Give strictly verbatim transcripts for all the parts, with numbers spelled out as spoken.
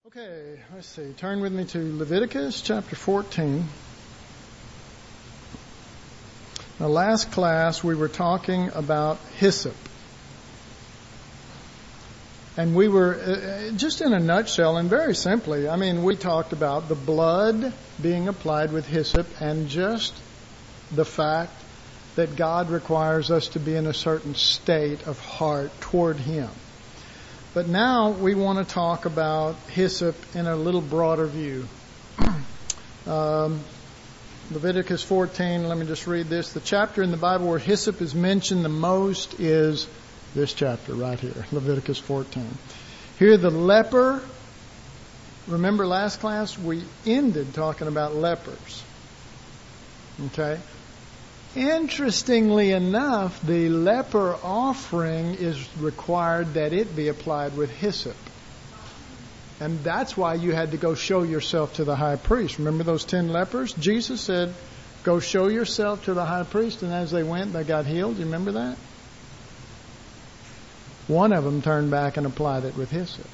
Okay, let's see. Turn with me to Leviticus chapter fourteen. Now, last class we were talking about hyssop. And we were, uh, just in a nutshell and very simply, I mean, we talked about the blood being applied with hyssop and just the fact that God requires us to be in a certain state of heart toward Him. But now we want to talk about hyssop in a little broader view. um, Leviticus fourteen, let me just read this. The chapter in the Bible where hyssop is mentioned the most is this chapter right here, Leviticus fourteen. Here the leper, remember last class we ended talking about lepers. Okay? Interestingly enough, the leper offering is required that it be applied with hyssop. And that's why you had to go show yourself to the high priest. Remember those ten lepers? Jesus said, go show yourself to the high priest. And as they went, they got healed. You remember that? One of them turned back and applied it with hyssop.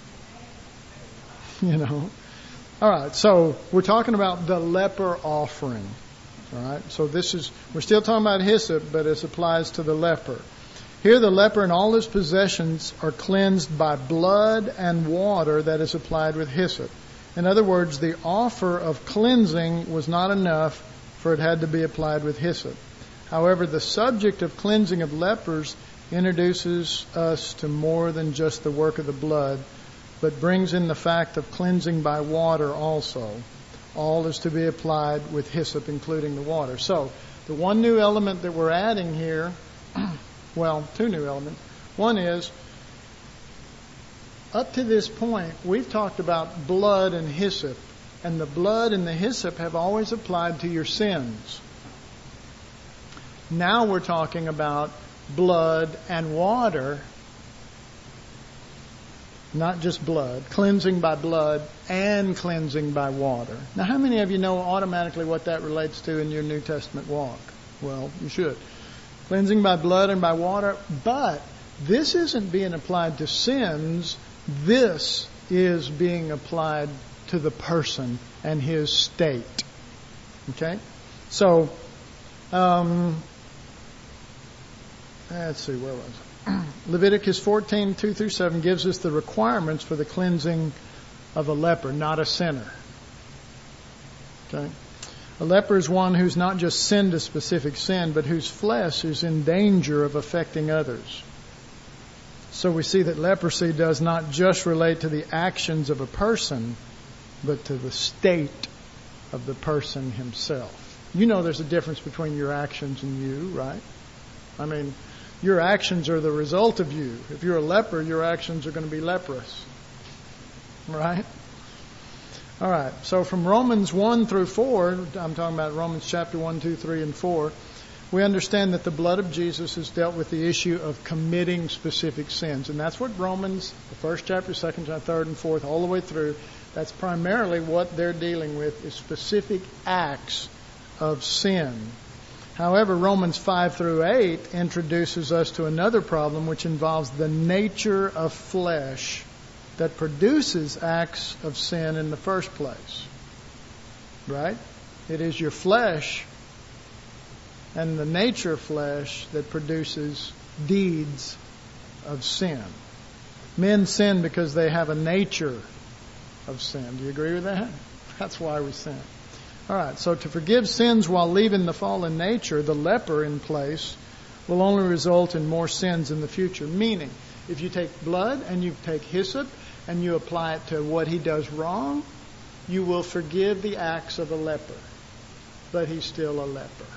You know. All right, so we're talking about the leper offering. All right, so this is, we're still talking about hyssop, but it applies to the leper. Here the leper and all his possessions are cleansed by blood and water that is applied with hyssop. In other words, the offer of cleansing was not enough, for it had to be applied with hyssop. However, the subject of cleansing of lepers introduces us to more than just the work of the blood, but brings in the fact of cleansing by water also. All is to be applied with hyssop, including the water. So, the one new element that we're adding here, well, two new elements. One is, up to this point, we've talked about blood and hyssop. And the blood and the hyssop have always applied to your sins. Now we're talking about blood and water. Not just blood, cleansing by blood and cleansing by water. Now, how many of you know automatically what that relates to in your New Testament walk? Well, you should. Cleansing by blood and by water. But this isn't being applied to sins. This is being applied to the person and his state. Okay? So, um, let's see, where was it? Leviticus fourteen, two through seven gives us the requirements for the cleansing of a leper, not a sinner. Okay? A leper is one who's not just sinned a specific sin, but whose flesh is in danger of affecting others. So we see that leprosy does not just relate to the actions of a person, but to the state of the person himself. You know there's a difference between your actions and you, right? I mean, your actions are the result of you. If you're a leper, your actions are going to be leprous. Right? All right. So from Romans one through four, I'm talking about Romans chapter one, two, three, and four, we understand that the blood of Jesus has dealt with the issue of committing specific sins. And that's what Romans, the first chapter, second chapter, third, and fourth, all the way through, that's primarily what they're dealing with, is specific acts of sin. However, Romans five through eight introduces us to another problem which involves the nature of flesh that produces acts of sin in the first place. Right? It is your flesh and the nature of flesh that produces deeds of sin. Men sin because they have a nature of sin. Do you agree with that? That's why we sin. All right, so to forgive sins while leaving the fallen nature, the leper in place, will only result in more sins in the future. Meaning, if you take blood and you take hyssop and you apply it to what he does wrong, you will forgive the acts of a leper. But he's still a leper.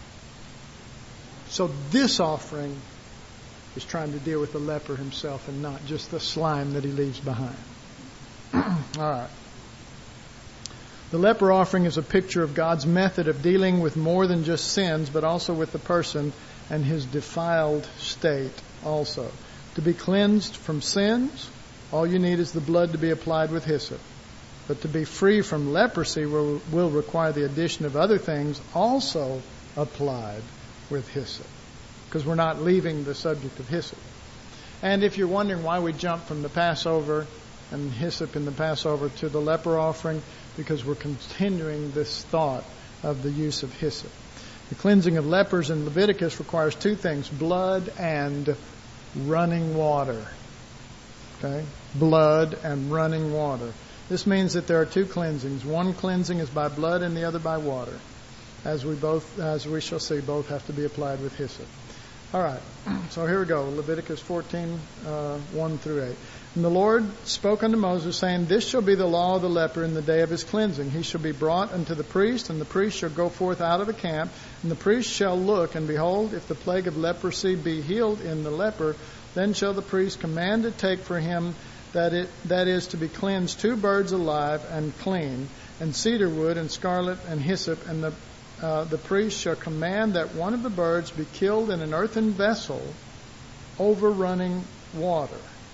So this offering is trying to deal with the leper himself and not just the slime that he leaves behind. All right. The leper offering is a picture of God's method of dealing with more than just sins, but also with the person and his defiled state also. To be cleansed from sins, all you need is the blood to be applied with hyssop. But to be free from leprosy will, will require the addition of other things also applied with hyssop. Because we're not leaving the subject of hyssop. And if you're wondering why we jumped from the Passover and hyssop in the Passover to the leper offering, because we're continuing this thought of the use of hyssop. The cleansing of lepers in Leviticus requires two things: blood and running water. Okay? Blood and running water. This means that there are two cleansings. One cleansing is by blood and the other by water. As we both, as we shall see, both have to be applied with hyssop. All right. So here we go. Leviticus fourteen, uh, one through eight. And the Lord spoke unto Moses, saying, This shall be the law of the leper in the day of his cleansing. He shall be brought unto the priest, and the priest shall go forth out of the camp. And the priest shall look, and behold, if the plague of leprosy be healed in the leper, then shall the priest command to take for him that it that is to be cleansed two birds alive and clean, and cedar wood and scarlet and hyssop, and the uh, the priest shall command that one of the birds be killed in an earthen vessel over running water.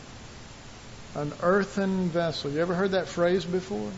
An earthen vessel. You ever heard that phrase before?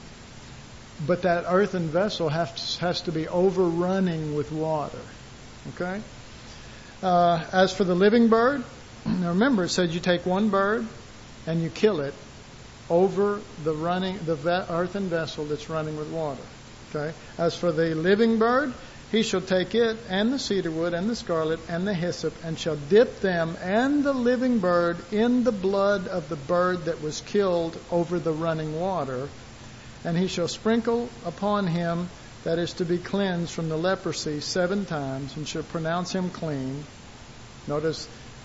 But that earthen vessel has, has to be overrunning with water. Okay? Uh, as for the living bird, now remember it said you take one bird and you kill it over the running the ve- earthen vessel that's running with water. Okay? As for the living bird, he shall take it and the cedar wood and the scarlet and the hyssop, and shall dip them and the living bird in the blood of the bird that was killed over the running water. And he shall sprinkle upon him that is to be cleansed from the leprosy seven times, and shall pronounce him clean. Notice,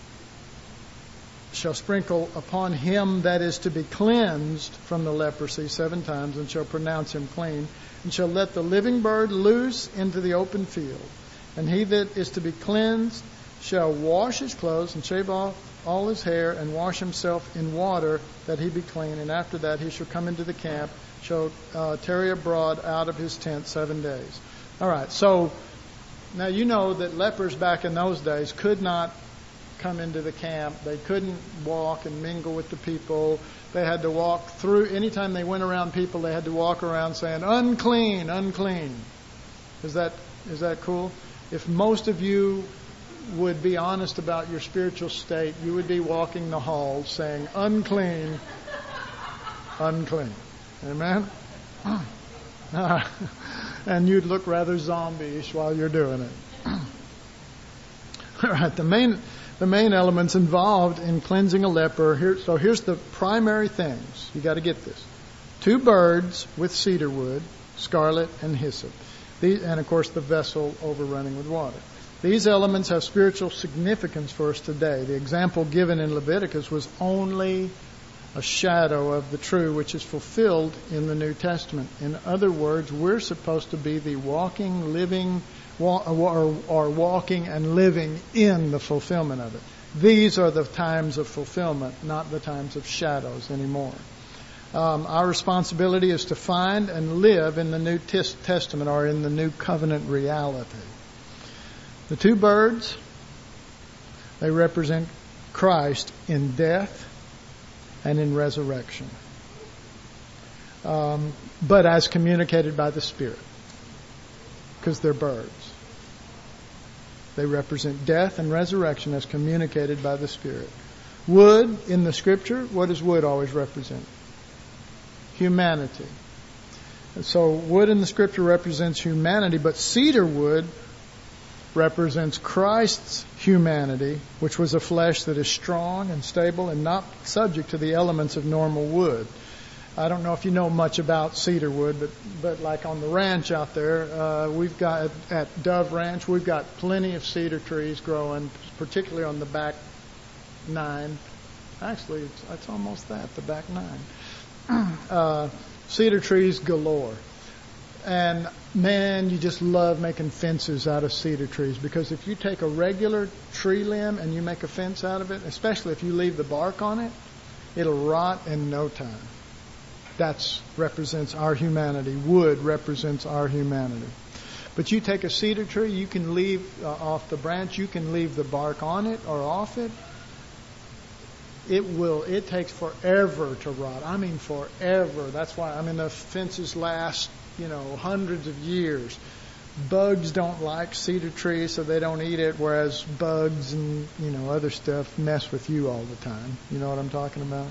shall sprinkle upon him that is to be cleansed from the leprosy seven times, and shall pronounce him clean. And shall let the living bird loose into the open field. And he that is to be cleansed shall wash his clothes and shave off all his hair and wash himself in water that he be clean. And after that he shall come into the camp, shall uh, tarry abroad out of his tent seven days. All right, so now you know that lepers back in those days could not come into the camp. They couldn't walk and mingle with the people. They had to walk through. Anytime they went around people, they had to walk around saying, unclean, unclean. Is that is that cool? If most of you would be honest about your spiritual state, you would be walking the halls saying, unclean, unclean. Amen? And you'd look rather zombie-ish while you're doing it. All right, the main... The main elements involved in cleansing a leper. Here, so here's the primary things. You got to get this. Two birds with cedar wood, scarlet, and hyssop. These, and, of course, the vessel overrunning with water. These elements have spiritual significance for us today. The example given in Leviticus was only a shadow of the true which is fulfilled in the New Testament. In other words, we're supposed to be the walking, living, or, or walking and living in the fulfillment of it. These are the times of fulfillment, not the times of shadows anymore. Um, our responsibility is to find and live in the New Testament, or in the New Covenant reality. The two birds, they represent Christ in death and in resurrection, um, but as communicated by the Spirit, because they're birds. They represent death and resurrection as communicated by the Spirit. Wood in the Scripture, what does wood always represent? Humanity. So wood in the Scripture represents humanity, but cedar wood represents Christ's humanity, which was a flesh that is strong and stable and not subject to the elements of normal wood. I don't know if you know much about cedar wood, but, but like on the ranch out there, uh, we've got, at Dove Ranch, we've got plenty of cedar trees growing, particularly on the back nine. Actually, it's, it's almost that, the back nine. Uh, cedar trees galore. And man, you just love making fences out of cedar trees, because if you take a regular tree limb and you make a fence out of it, especially if you leave the bark on it, it'll rot in no time. That represents our humanity. Wood represents our humanity. But you take a cedar tree, you can leave uh, off the branch, you can leave the bark on it or off it. It will, it takes forever to rot. I mean forever. That's why, I mean, the fences last, you know, hundreds of years. Bugs don't like cedar trees, so they don't eat it, whereas bugs and, you know, other stuff mess with you all the time. You know what I'm talking about?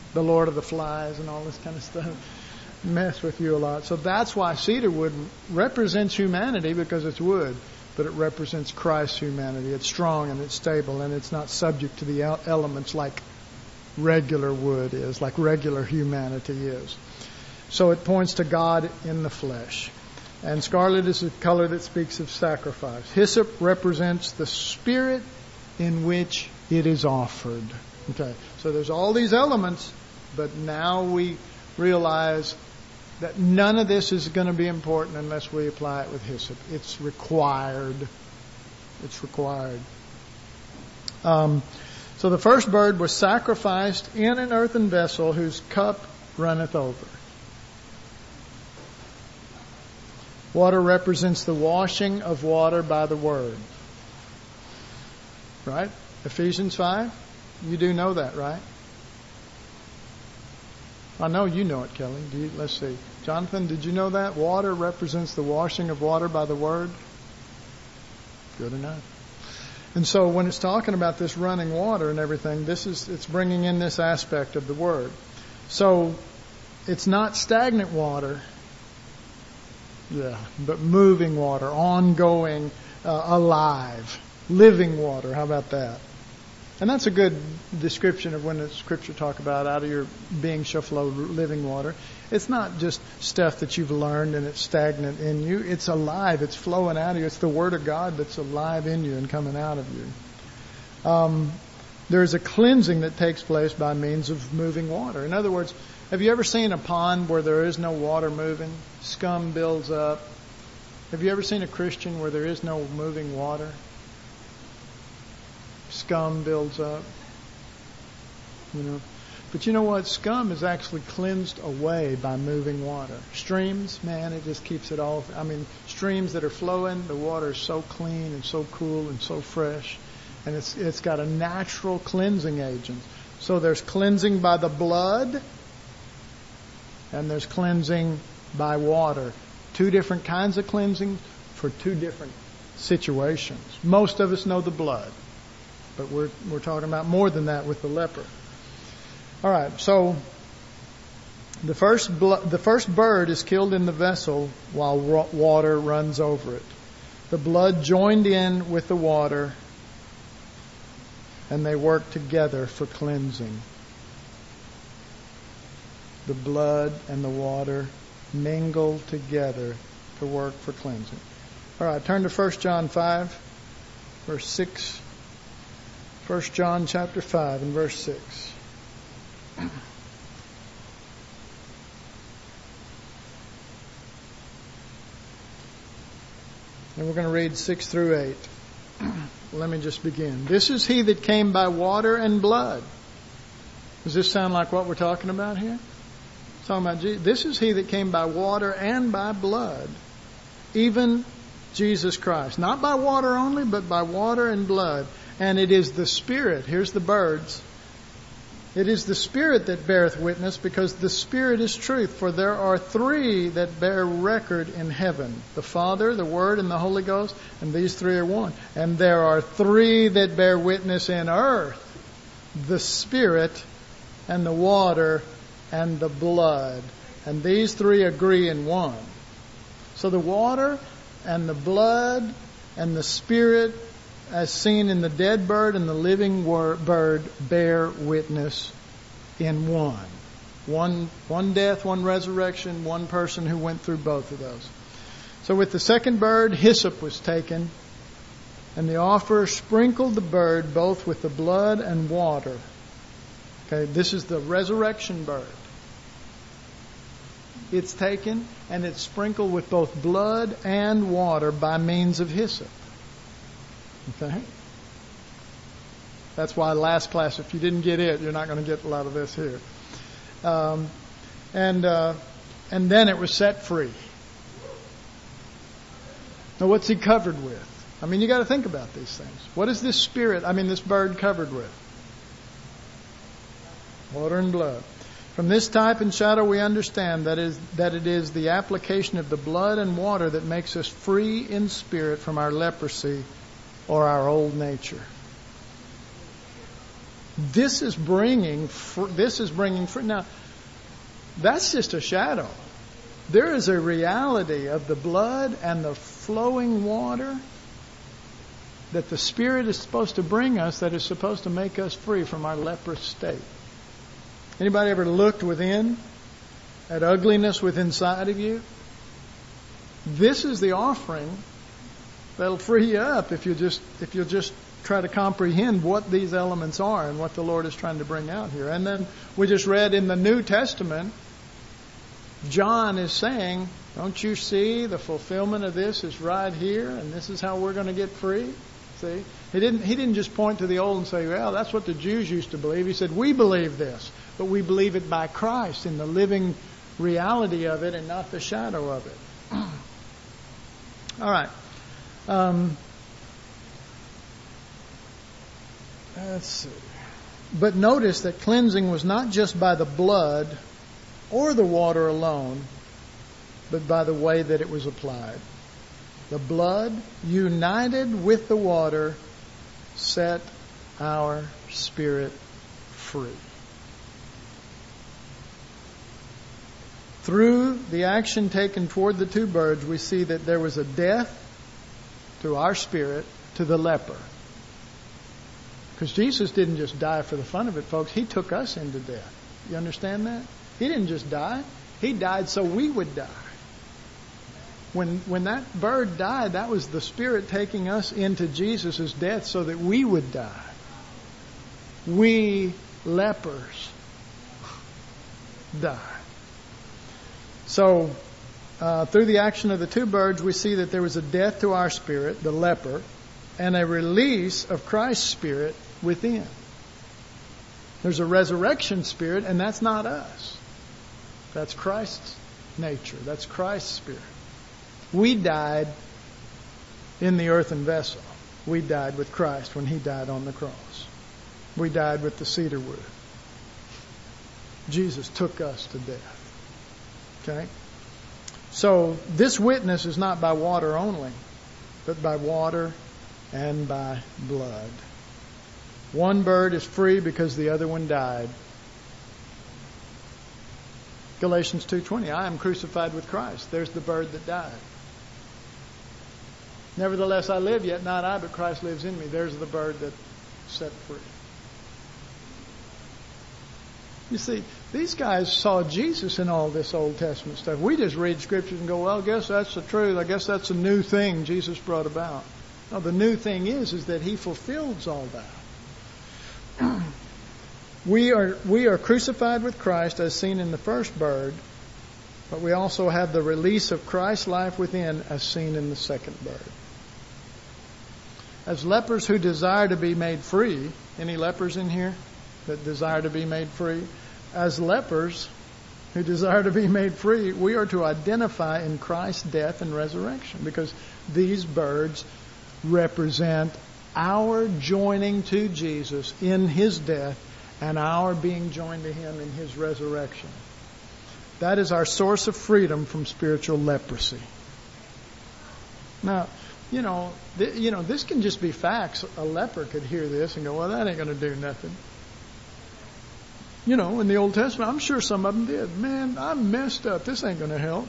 the Lord of the Flies and all this kind of stuff mess with you a lot. So that's why cedar wood represents humanity, because it's wood, but it represents Christ's humanity. It's strong and it's stable, and it's not subject to the elements like regular wood is, like regular humanity is. So it points to God in the flesh. And scarlet is a color that speaks of sacrifice. Hyssop represents the spirit in which it is offered. Okay, so there's all these elements, but now we realize that none of this is going to be important unless we apply it with hyssop. It's required. It's required. Um, so the first bird was sacrificed in an earthen vessel whose cup runneth over. Water represents the washing of water by the Word. Right? Ephesians five? You do know that, right? I know you know it, Kelly. Do you, let's see. Jonathan, did you know that? Water represents the washing of water by the Word? Good enough. And so when it's talking about this running water and everything, this is it's bringing in this aspect of the Word. So it's not stagnant water. Yeah, but moving water, ongoing, uh, alive, living water. How about that? And that's a good description of when the Scripture talk about out of your being shall flow living water. It's not just stuff that you've learned and it's stagnant in you. It's alive. It's flowing out of you. It's the Word of God that's alive in you and coming out of you. Um, there's a cleansing that takes place by means of moving water. In other words, have you ever seen a pond where there is no water moving? Scum builds up. Have you ever seen a Christian where there is no moving water? Scum builds up. You know, but you know what? Scum is actually cleansed away by moving water. Streams, man, it just keeps it all. I mean, streams that are flowing, the water is so clean and so cool and so fresh, and it's it's got a natural cleansing agent. So there's cleansing by the blood, and there's cleansing by water. Two different kinds of cleansing for two different situations. Most of us know the blood, but we're we're talking about more than that with the leper. All right, so the first blo- the first bird is killed in the vessel while wa- water runs over it. The blood joined in with the water, and they work together for cleansing. The blood and the water mingle together to work for cleansing. All right, turn to First John five, verse six. First John chapter five and verse six. And we're going to read six through eight. Let me just begin. This is he that came by water and blood. Does this sound like what we're talking about here? Talking about Jesus. This is he that came by water and by blood, even Jesus Christ. Not by water only, but by water and blood. And it is the Spirit. Here's the birds. It is the Spirit that beareth witness, because the Spirit is truth. For there are three that bear record in heaven: the Father, the Word, and the Holy Ghost. And these three are one. And there are three that bear witness in earth: the Spirit, and the water, and the blood. And these three agree in one. So the water and the blood and the Spirit, as seen in the dead bird and the living bird, bear witness in one. One, one death, one resurrection, one person who went through both of those. So with the second bird, hyssop was taken, and the offerer sprinkled the bird both with the blood and water. Okay, this is the resurrection bird. It's taken and it's sprinkled with both blood and water by means of hyssop. Okay? That's why last class, if you didn't get it, you're not going to get a lot of this here. Um, and uh, and then it was set free. Now, what's he covered with? I mean, you got to think about these things. What is this spirit, I mean, this bird covered with? Water and blood. From this type and shadow we understand that is that it is the application of the blood and water that makes us free in spirit from our leprosy or our old nature. This is bringing, this is bringing fruit. Now, that's just a shadow. There is a reality of the blood and the flowing water that the Spirit is supposed to bring us, that is supposed to make us free from our leprous state. Anybody ever looked within at ugliness within inside of you? This is the offering that'll free you up if you just if you just try to comprehend what these elements are and what the Lord is trying to bring out here. And then we just read in the New Testament, John is saying, don't you see the fulfillment of this is right here, and this is how we're going to get free? See? He didn't he didn't just point to the old and say, well, that's what the Jews used to believe. He said, we believe this, but we believe it by Christ in the living reality of it and not the shadow of it. All right. Um, let's see. But notice that cleansing was not just by the blood or the water alone, but by the way that it was applied. The blood, united with the water, set our spirit free. Through the action taken toward the two birds, we see that there was a death to our spirit, to the leper. Because Jesus didn't just die for the fun of it, folks. He took us into death. You understand that? He didn't just die. He died so we would die. When when that bird died, that was the Spirit taking us into Jesus' death so that we would die. We lepers die. So, uh, through the action of the two birds, we see that there was a death to our spirit, the leper, and a release of Christ's Spirit within. There's a resurrection spirit, and that's not us. That's Christ's nature. That's Christ's Spirit. We died in the earthen vessel. We died with Christ when He died on the cross. We died with the cedar wood. Jesus took us to death. Okay? So this witness is not by water only, but by water and by blood. One bird is free because the other one died. Galatians two twenty, I am crucified with Christ. There's the bird that died. Nevertheless I live, yet not I, but Christ lives in me. There's the bird that set free. You see, these guys saw Jesus in all this Old Testament stuff. We just read scriptures and go, well, I guess that's the truth. I guess that's a new thing Jesus brought about. No, the new thing is, is that He fulfills all that. We are we are crucified with Christ as seen in the first bird, but we also have the release of Christ's life within as seen in the second bird. As lepers who desire to be made free, any lepers in here that desire to be made free? As lepers who desire to be made free, we are to identify in Christ's death and resurrection, because these birds represent our joining to Jesus in His death and our being joined to Him in His resurrection. That is our source of freedom from spiritual leprosy. Now, you know, th- you know, this can just be facts. A leper could hear this and go, well, that ain't going to do nothing. You know, in the Old Testament, I'm sure some of them did. Man, I messed up. This ain't going to help.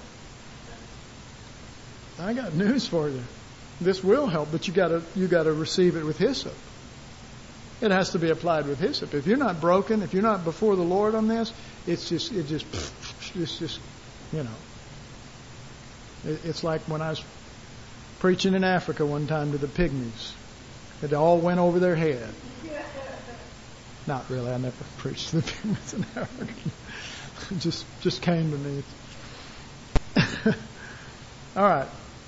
I got news for you. This will help, but you got to you got to receive it with hyssop. It has to be applied with hyssop. If you're not broken, if you're not before the Lord on this, it's just it just it's just you know. It, it's like when I was preaching in Africa one time to the pygmies. It all went over their head. Not really. I never preached to the pygmies in Africa. It just just came to me. All right.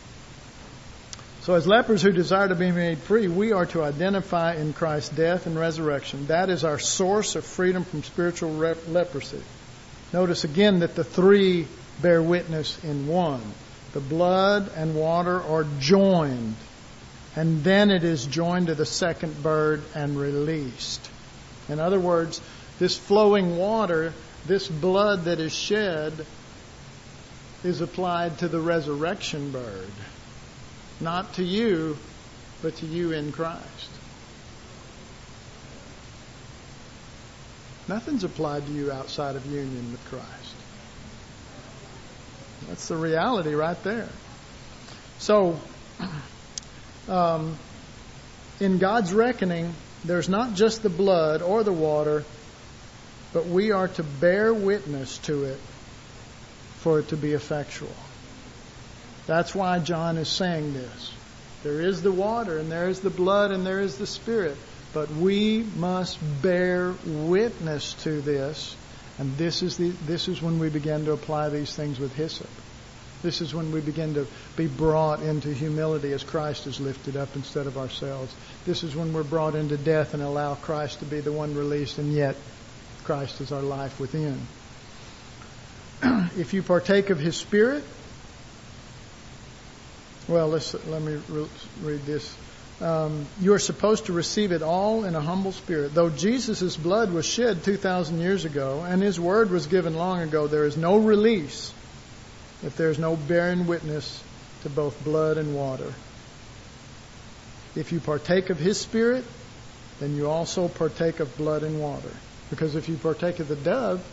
So as lepers who desire to be made free, we are to identify in Christ's death and resurrection. That is our source of freedom from spiritual rep- leprosy. Notice again that the three bear witness in one. The blood and water are joined, and then it is joined to the second bird and released. In other words, this flowing water, this blood that is shed, is applied to the resurrection bird. Not to you, but to you in Christ. Nothing's applied to you outside of union with Christ. That's the reality right there. So, um, in God's reckoning, there's not just the blood or the water, but we are to bear witness to it for it to be effectual. That's why John is saying this. There is the water, and there is the blood, and there is the Spirit. But we must bear witness to this. And this is the this is when we begin to apply these things with hyssop. This is when we begin to be brought into humility as Christ is lifted up instead of ourselves. This is when we're brought into death and allow Christ to be the one released, and yet Christ is our life within. If you partake of His Spirit, well, let's let me re- read this. Um, you are supposed to receive it all in a humble spirit. Though Jesus' blood was shed two thousand years ago and His word was given long ago, there is no release if there is no bearing witness to both blood and water. If you partake of His Spirit, then you also partake of blood and water. Because if you partake of the dove,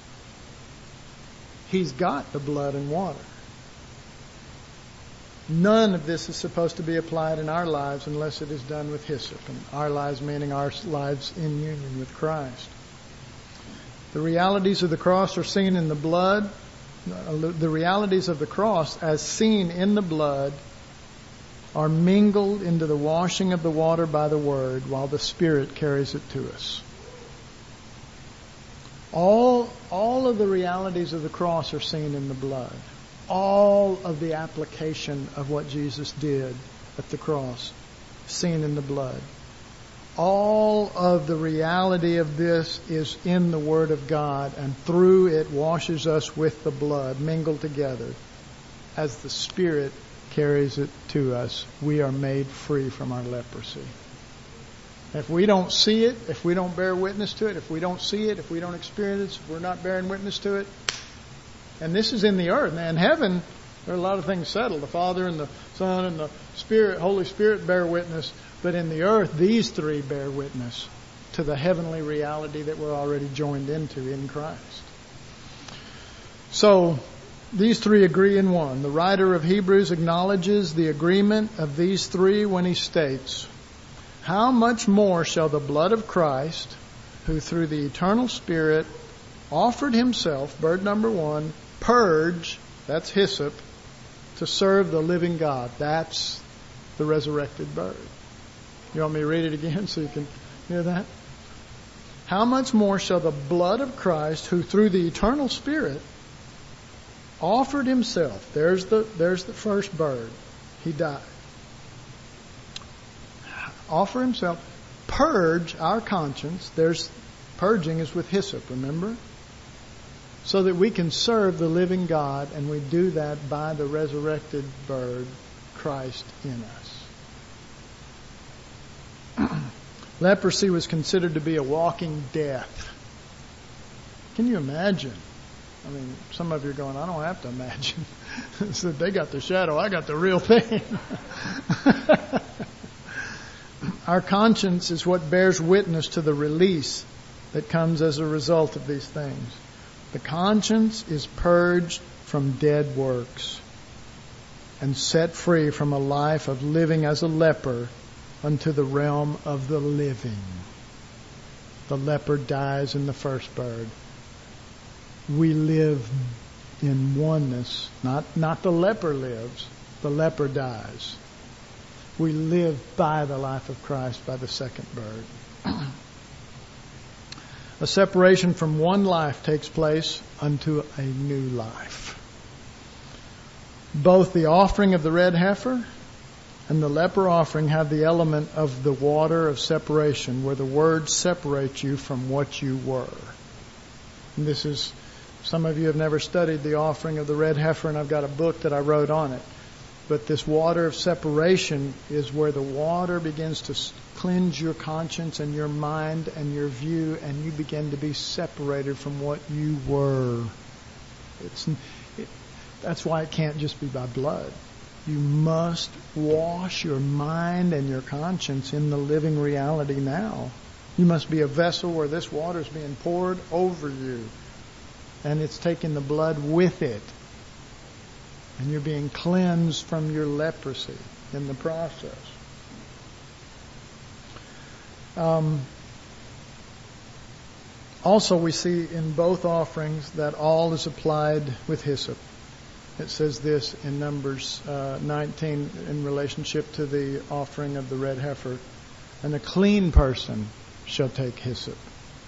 He's got the blood and water. None of this is supposed to be applied in our lives unless it is done with hyssop. And our lives meaning our lives in union with Christ. The realities of the cross are seen in the blood. The realities of the cross as seen in the blood are mingled into the washing of the water by the Word while the Spirit carries it to us. All, all of the realities of the cross are seen in the blood. All of the application of what Jesus did at the cross, seen in the blood. All of the reality of this is in the Word of God, and through it washes us with the blood, mingled together. As the Spirit carries it to us, we are made free from our leprosy. If we don't see it, if we don't bear witness to it, if we don't see it, if we don't experience it, if we're not bearing witness to it, and this is in the earth. Now, in heaven, there are a lot of things settled. The Father and the Son and the Spirit, Holy Spirit bear witness. But in the earth, these three bear witness to the heavenly reality that we're already joined into in Christ. So, these three agree in one. The writer of Hebrews acknowledges the agreement of these three when he states, "How much more shall the blood of Christ, who through the eternal Spirit offered Himself," bird number one, purge, that's hyssop, to serve the living God. That's the resurrected bird. You want me to read it again so you can hear that? How much more shall the blood of Christ, who through the eternal Spirit offered Himself, there's the, there's the first bird, He died, offer Himself, purge our conscience, there's, purging is with hyssop, remember? So that we can serve the living God, and we do that by the resurrected bird, Christ in us. Leprosy was considered to be a walking death. Can you imagine? I mean, some of you are going, I don't have to imagine. So they got the shadow, I got the real thing. Our conscience is what bears witness to the release that comes as a result of these things. The conscience is purged from dead works and set free from a life of living as a leper unto the realm of the living. The leper dies in the first bird. We live in oneness. Not, not the leper lives. The leper dies. We live by the life of Christ by the second bird. A separation from one life takes place unto a new life. Both the offering of the red heifer and the leper offering have the element of the water of separation, where the Word separates you from what you were. And this is, some of you have never studied the offering of the red heifer, and I've got a book that I wrote on it. But this water of separation is where the water begins to cleanse your conscience and your mind and your view, and you begin to be separated from what you were. It's, it, that's why it can't just be by blood. You must wash your mind and your conscience in the living reality now. You must be a vessel where this water is being poured over you. And it's taking the blood with it. And you're being cleansed from your leprosy in the process. Um, also, we see in both offerings that all is applied with hyssop. It says this in Numbers uh, nineteen in relationship to the offering of the red heifer. And a clean person shall take hyssop.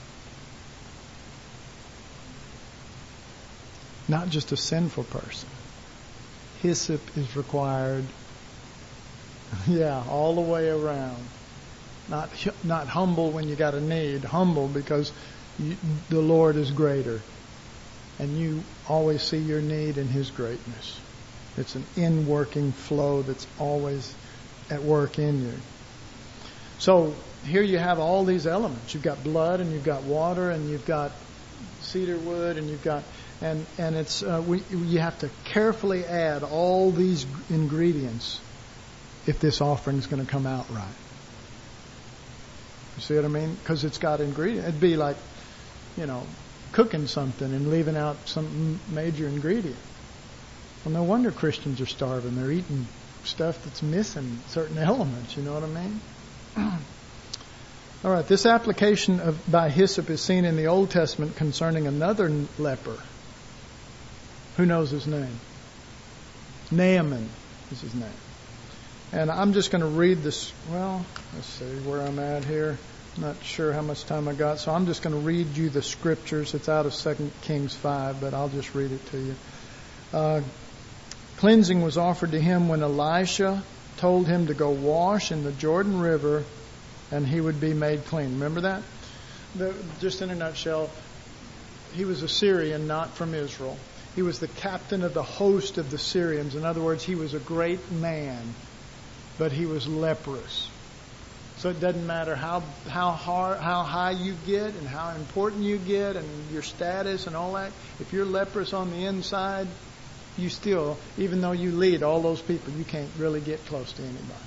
Not just a sinful person. Hyssop is required, yeah, all the way around. Not not humble when you got a need. Humble because you, the Lord is greater. And you always see your need in His greatness. It's an in-working flow that's always at work in you. So here you have all these elements. You've got blood and you've got water and you've got cedar wood and you've got... And and it's uh, we you have to carefully add all these ingredients if this offering is going to come out right. You see what I mean? Because it's got ingredients. It'd be like, you know, cooking something and leaving out some major ingredient. Well, no wonder Christians are starving. They're eating stuff that's missing certain elements. You know what I mean? All right. This application of by hyssop is seen in the Old Testament concerning another leper. Who knows his name? Naaman is his name. And I'm just going to read this. Well, let's see where I'm at here. I'm not sure how much time I got. So I'm just going to read you the scriptures. It's out of Second Kings five, but I'll just read it to you. Uh, cleansing was offered to him when Elisha told him to go wash in the Jordan River and he would be made clean. Remember that? The, just in a nutshell, he was a Syrian, not from Israel. He was the captain of the host of the Syrians. In other words, he was a great man, but he was leprous. So it doesn't matter how how hard, how high you get and how important you get and your status and all that. If you're leprous on the inside, you still, even though you lead all those people, you can't really get close to anybody.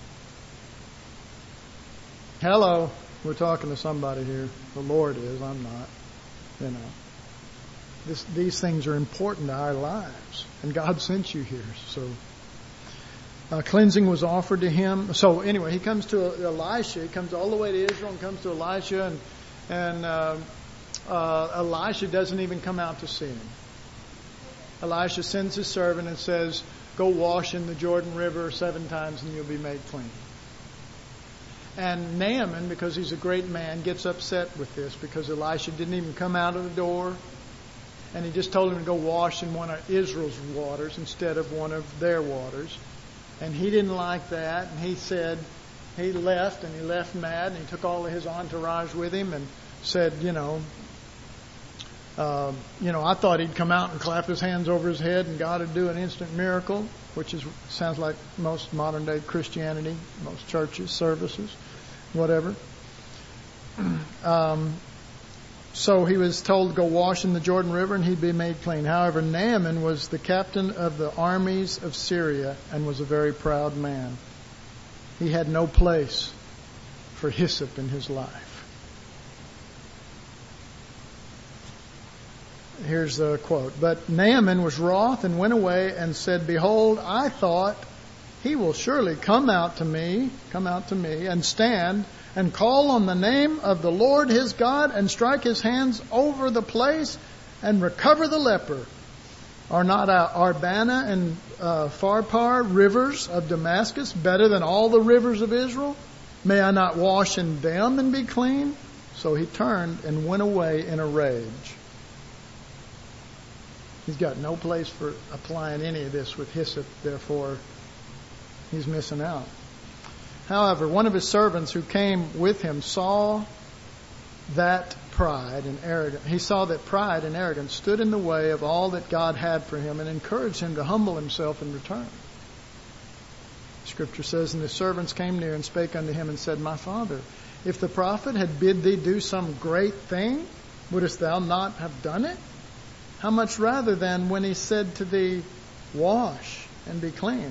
Hello, we're talking to somebody here. The Lord is, I'm not. You know. This, these things are important to our lives. And God sent you here. So uh, cleansing was offered to him. So anyway, he comes to Elisha. He comes all the way to Israel and comes to Elisha. And, and uh, uh, Elisha doesn't even come out to see him. Elisha sends his servant and says, go wash in the Jordan River seven times and you'll be made clean. And Naaman, because he's a great man, gets upset with this because Elisha didn't even come out of the door. And he just told him to go wash in one of Israel's waters instead of one of their waters. And he didn't like that. And he said, he left and he left mad. And he took all of his entourage with him and said, you know, uh, you know, I thought he'd come out and clap his hands over his head and God would do an instant miracle, which is sounds like most modern day Christianity, most churches, services, whatever. Um, So he was told to go wash in the Jordan River and he'd be made clean. However, Naaman was the captain of the armies of Syria and was a very proud man. He had no place for hyssop in his life. Here's the quote. But Naaman was wroth and went away and said, behold, I thought he will surely come out to me, come out to me and stand and call on the name of the Lord his God and strike his hands over the place and recover the leper. Are not Arbana and uh, Pharpar rivers of Damascus better than all the rivers of Israel? May I not wash in them and be clean? So he turned and went away in a rage. He's got no place for applying any of this with hyssop, therefore he's missing out. However, one of his servants who came with him saw that pride and arrogance. He saw that pride and arrogance stood in the way of all that God had for him and encouraged him to humble himself in return. Scripture says, and the servants came near and spake unto him and said, my father, if the prophet had bid thee do some great thing, wouldest thou not have done it? How much rather than when he said to thee, wash and be clean?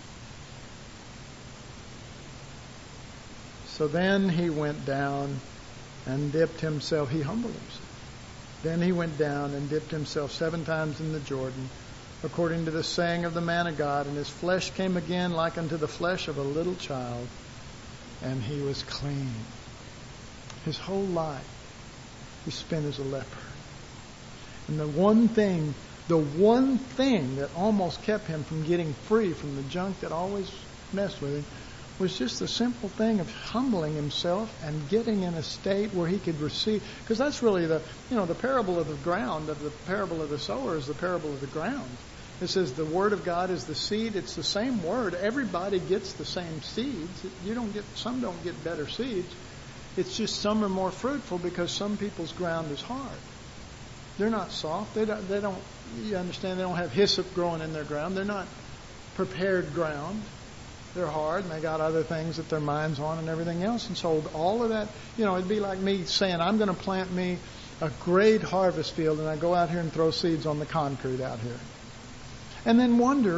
So then he went down and dipped himself. He humbled himself. Then he went down and dipped himself seven times in the Jordan, according to the saying of the man of God, and his flesh came again like unto the flesh of a little child, and he was clean. His whole life he spent as a leper. And the one thing, the one thing that almost kept him from getting free from the junk that always messed with him was just the simple thing of humbling himself and getting in a state where he could receive. Because that's really the, you know, the parable of the ground, of the parable of the sower is the parable of the ground. It says the word of God is the seed. It's the same word. Everybody gets the same seeds. You don't get, some don't get better seeds. It's just some are more fruitful because some people's ground is hard. They're not soft. They don't, they don't, you understand, they don't have hyssop growing in their ground. They're not prepared ground. They're hard, and they got other things that their mind's on and everything else. And so all of that, you know, it'd be like me saying, I'm going to plant me a great harvest field, and I go out here and throw seeds on the concrete out here. And then wonder,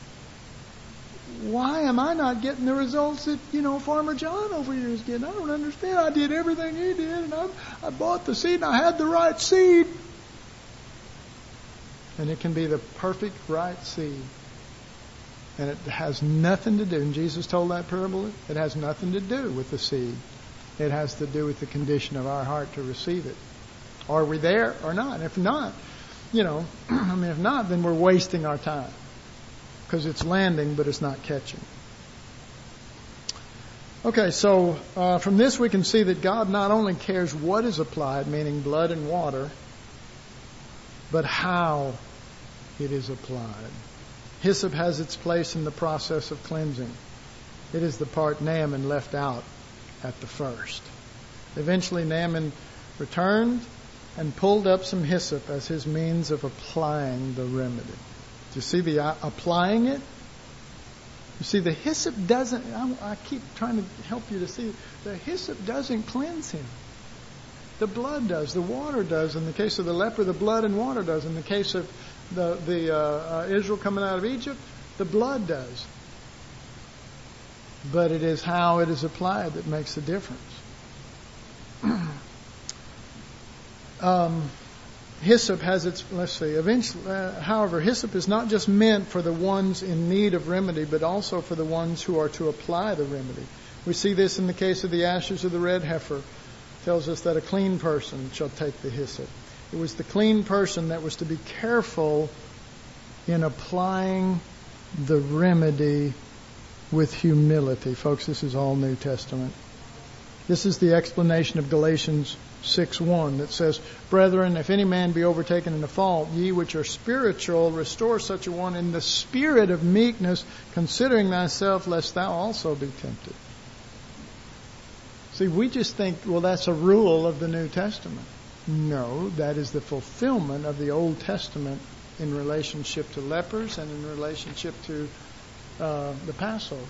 why am I not getting the results that, you know, Farmer John over here is getting? I don't understand. I did everything he did, and I, I bought the seed, and I had the right seed. And it can be the perfect right seed. And it has nothing to do, and Jesus told that parable, it has nothing to do with the seed. It has to do with the condition of our heart to receive it. Are we there or not? If not, you know, I mean, if not, then we're wasting our time. Because it's landing, but it's not catching. Okay, so uh, from this we can see that God not only cares what is applied, meaning blood and water, but how it is applied. Hyssop has its place in the process of cleansing. It is the part Naaman left out at the first. Eventually Naaman returned and pulled up some hyssop as his means of applying the remedy. Do you see the uh, applying it? You see, the hyssop doesn't, I, I keep trying to help you to see, the hyssop doesn't cleanse him. The blood does. The water does. In the case of the leper, the blood and water does. In the case of the, the uh, uh, Israel coming out of Egypt, the blood does. But it is how it is applied that makes the difference. um, hyssop has its, let's see, eventually, uh, however, hyssop is not just meant for the ones in need of remedy, but also for the ones who are to apply the remedy. We see this in the case of the ashes of the red heifer. It tells us that a clean person shall take the hyssop. It was the clean person that was to be careful in applying the remedy with humility. Folks, this is all New Testament. This is the explanation of Galatians six one that says, Brethren, if any man be overtaken in a fault, ye which are spiritual, restore such a one in the spirit of meekness, considering thyself, lest thou also be tempted. See, we just think, well, that's a rule of the New Testament. No, that is the fulfillment of the Old Testament in relationship to lepers and in relationship to uh, the Passover.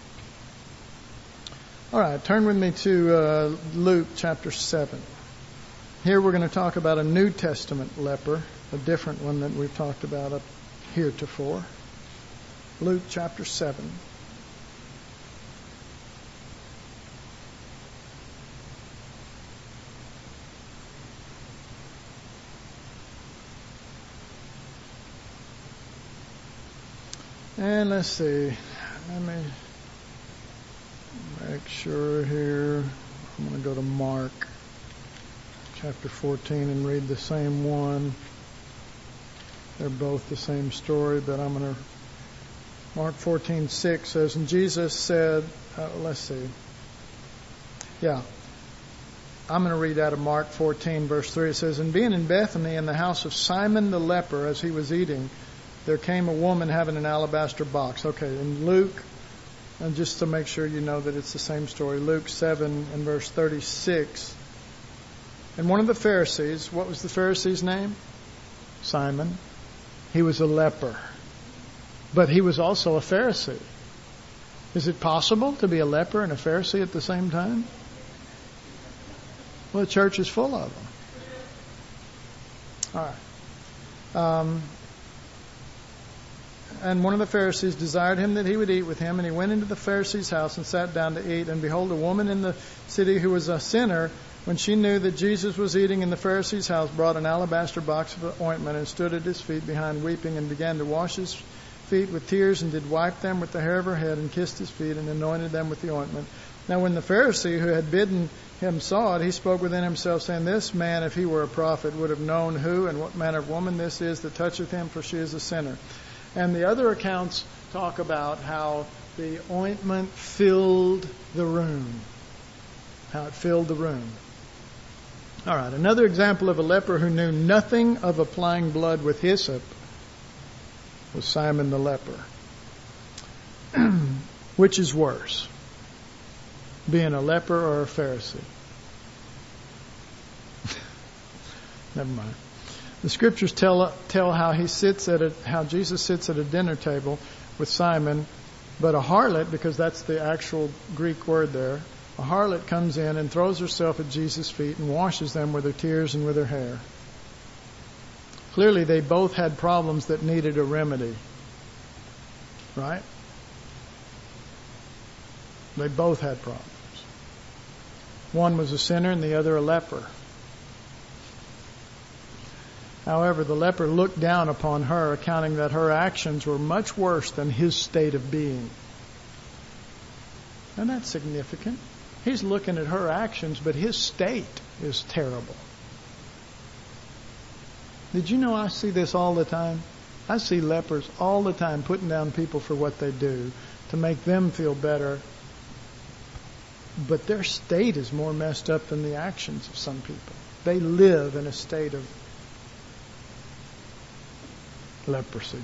All right, turn with me to uh, Luke chapter seven. Here we're going to talk about a New Testament leper, a different one that we've talked about up heretofore. Luke chapter seven. And let's see, let me make sure here. I'm going to go to Mark chapter fourteen and read the same one. They're both the same story, but I'm going to... Mark fourteen six says, and Jesus said, uh, let's see. Yeah. I'm going to read out of Mark fourteen verse three. It says, and being in Bethany in the house of Simon the leper as he was eating, there came a woman having an alabaster box. Okay, in Luke, and just to make sure you know that it's the same story, Luke seven and verse thirty-six. And one of the Pharisees, what was the Pharisee's name? Simon. He was a leper. But he was also a Pharisee. Is it possible to be a leper and a Pharisee at the same time? Well, the church is full of them. All right. Um, And one of the Pharisees desired him that he would eat with him. And he went into the Pharisee's house and sat down to eat. And behold, a woman in the city who was a sinner when she knew that Jesus was eating in the Pharisee's house, brought an alabaster box of ointment and stood at his feet behind weeping, and began to wash his feet with tears, and did wipe them with the hair of her head, and kissed his feet, and anointed them with the ointment. Now when the Pharisee who had bidden him saw it, he spoke within himself, saying, This man, if he were a prophet, would have known who and what manner of woman this is that toucheth him, for she is a sinner. And the other accounts talk about how the ointment filled the room. How it filled the room. All right, another example of a leper who knew nothing of applying blood with hyssop was Simon the leper. Which is worse, being a leper or a Pharisee? Never mind. The scriptures tell tell how he sits at a, how Jesus sits at a dinner table with Simon, but a harlot, because that's the actual Greek word there, a harlot comes in and throws herself at Jesus' feet and washes them with her tears and with her hair. Clearly, they both had problems that needed a remedy. Right? They both had problems. One was a sinner and the other a leper. However, the leper looked down upon her, accounting that her actions were much worse than his state of being. And that's significant. He's looking at her actions, but his state is terrible. Did you know I see this all the time? I see lepers all the time putting down people for what they do to make them feel better. But their state is more messed up than the actions of some people. They live in a state of leprosy.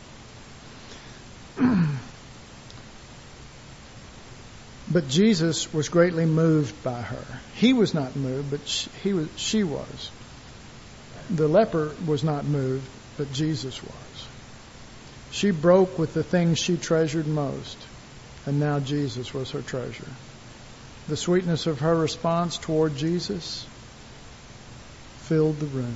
But Jesus was greatly moved by her. He was not moved, but she, he was, she was. The leper was not moved, but Jesus was. She broke with the things she treasured most, and now Jesus was her treasure. The sweetness of her response toward Jesus filled the room.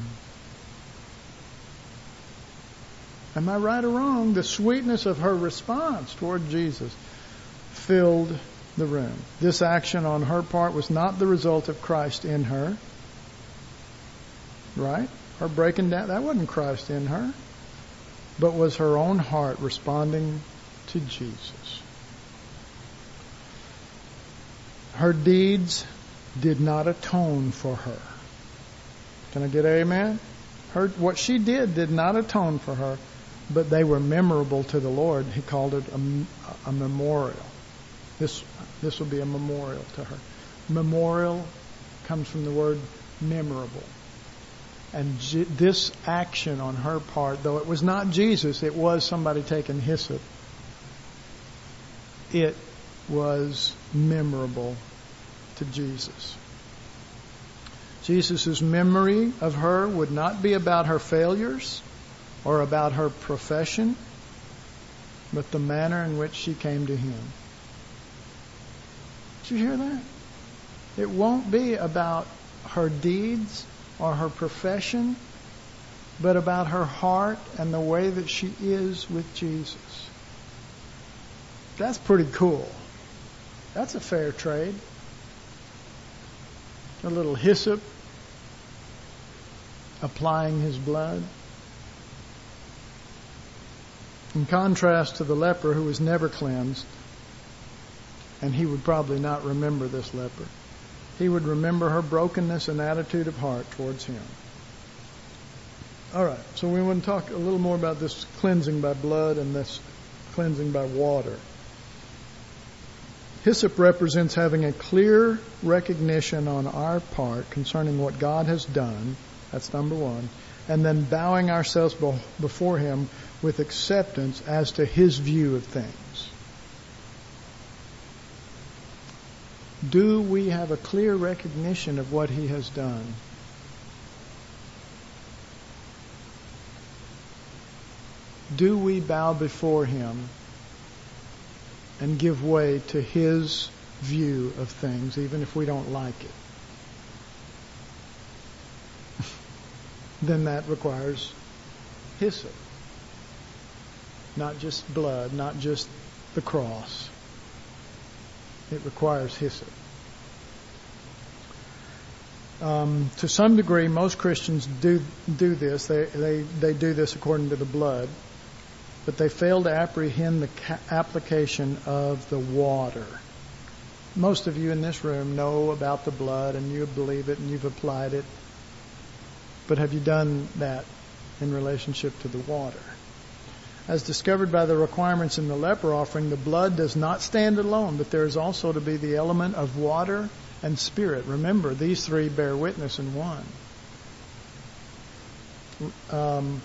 Am I right or wrong? The sweetness of her response toward Jesus filled the room. This action on her part was not the result of Christ in her. Right? Her breaking down, that wasn't Christ in her, but was her own heart responding to Jesus. Her deeds did not atone for her. Can I get an amen? Her, what she did did not atone for her, but they were memorable to the Lord. He called it a, a memorial. This, this will be a memorial to her. Memorial comes from the word memorable. And J- this action on her part, though it was not Jesus, it was somebody taking hyssop. It was memorable to Jesus. Jesus' memory of her would not be about her failures or about her profession, but the manner in which she came to Him. Did you hear that? It won't be about her deeds or her profession, but about her heart and the way that she is with Jesus. That's pretty cool. That's a fair trade. A little hyssop, applying his blood. In contrast to the leper who was never cleansed, and he would probably not remember this leper. He would remember her brokenness and attitude of heart towards him. All right, so we want to talk a little more about this cleansing by blood and this cleansing by water. Hyssop represents having a clear recognition on our part concerning what God has done. That's number one. And then bowing ourselves before Him with acceptance as to His view of things. Do we have a clear recognition of what He has done? Do we bow before Him and give way to His view of things, even if we don't like it? Then that requires hyssop. Not just blood, not just the cross. It requires hyssop. Um, to some degree, most Christians do do this. They, they, they do this according to the blood. But they fail to apprehend the ca- application of the water. Most of you in this room know about the blood and you believe it and you've applied it. But have you done that in relationship to the water? As discovered by the requirements in the leper offering, the blood does not stand alone, but there is also to be the element of water and spirit. Remember, these three bear witness in one. Um,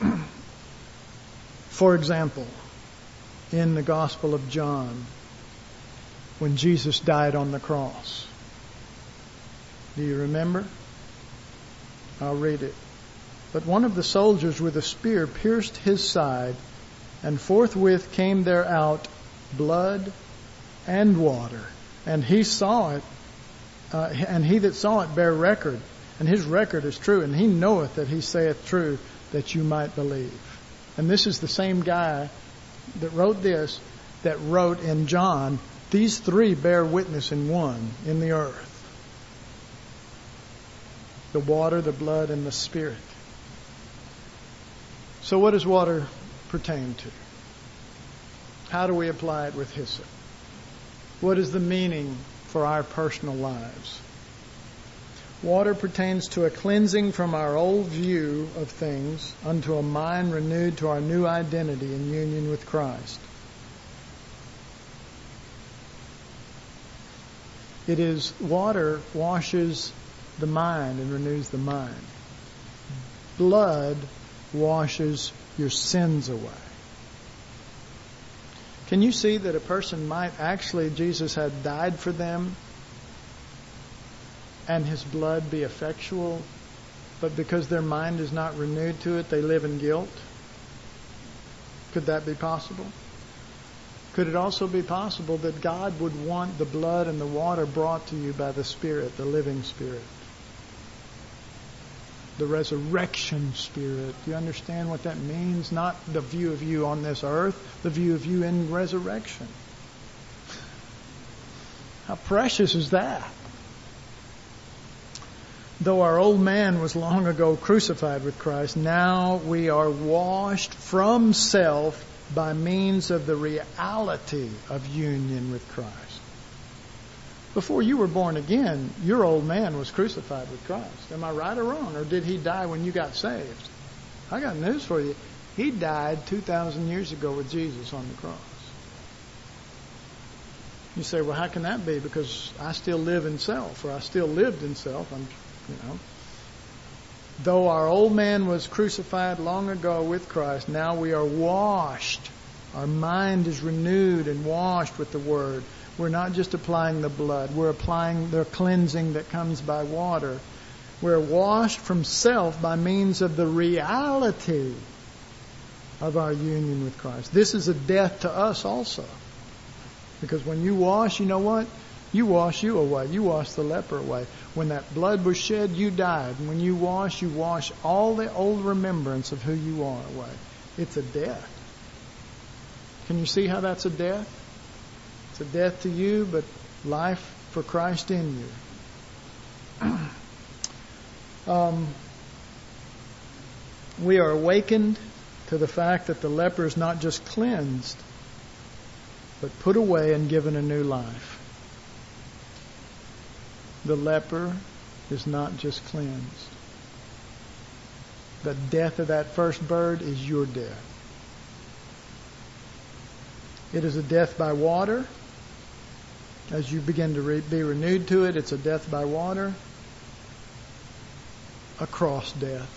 for example, in the Gospel of John, when Jesus died on the cross. Do you remember? I'll read it. But one of the soldiers with a spear pierced his side, and forthwith came there out blood and water. And he saw it, uh, and he that saw it bare record, and his record is true, and he knoweth that he saith true, that you might believe. And this is the same guy that wrote this, that wrote in John, these three bear witness in one, in the earth. The water, the blood, and the spirit. So what does water pertain to? How do we apply it with hyssop? What is the meaning for our personal lives? Water pertains to a cleansing from our old view of things unto a mind renewed to our new identity in union with Christ. It is water washes the mind and renews the mind. Blood washes your sins away. Can you see that a person might actually, Jesus had died for them and his blood be effectual, but because their mind is not renewed to it, they live in guilt? Could that be possible? Could it also be possible that God would want the blood and the water brought to you by the Spirit, the living Spirit? The resurrection Spirit. Do you understand what that means? Not the view of you on this earth, the view of you in resurrection. How precious is that? Though our old man was long ago crucified with Christ, now we are washed from self by means of the reality of union with Christ. Before you were born again, your old man was crucified with Christ. Am I right or wrong? Or did he die when you got saved? I got news for you. He died two thousand years ago with Jesus on the cross. You say, well, how can that be? Because I still live in self, or I still lived in self. I'm, you know. Though our old man was crucified long ago with Christ, now we are washed. Our mind is renewed and washed with the Word. We're not just applying the blood. We're applying the cleansing that comes by water. We're washed from self by means of the reality of our union with Christ. This is a death to us also. Because when you wash, you know what? You wash you away. You wash the leper away. When that blood was shed, you died. And when you wash, you wash all the old remembrance of who you are away. It's a death. Can you see how that's a death? It's a death to you, but life for Christ in you. um, we are awakened to the fact that the leper is not just cleansed, but put away and given a new life. The leper is not just cleansed. The death of that first bird is your death. It is a death by water. As you begin to re- be renewed to it, it's a death by water. A cross death.